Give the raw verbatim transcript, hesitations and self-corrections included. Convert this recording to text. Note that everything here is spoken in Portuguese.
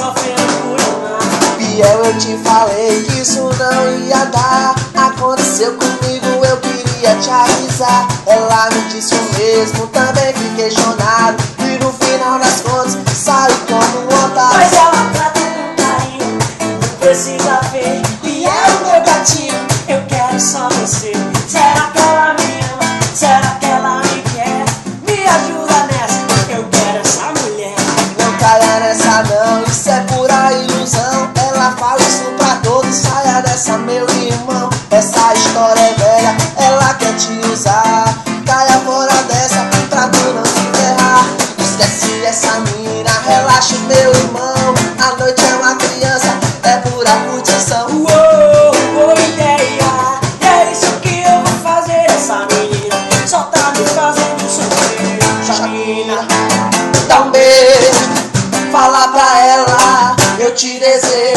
sofrendo por amar. Fiel, eu te falei que isso não ia dar. Aconteceu comigo, eu queria te avisar. Ela me disse o mesmo, também fiquei chonado. E no final das contas, saí como um otário. Mas ela trata com carinho, não precisa ver. E é o meu gatinho, eu quero só você. Será que ela me ama? Será que ela me quer? Me ajuda nessa, eu quero essa mulher. Não caia nessa não, isso é pura ilusão. Ela fala isso pra todos, saia dessa meu irmão. Essa história é velha, ela quer te usar. Caia fora dessa, pra tu não se ferrar. Esquece essa mina, relaxa meu irmão. A noite é uma criança, é pura curtição. Uou, boa ideia, é isso que eu vou fazer. Essa menina só tá me fazendo sofrer. Jamina, dá um beijo, fala pra ela, eu te desejo.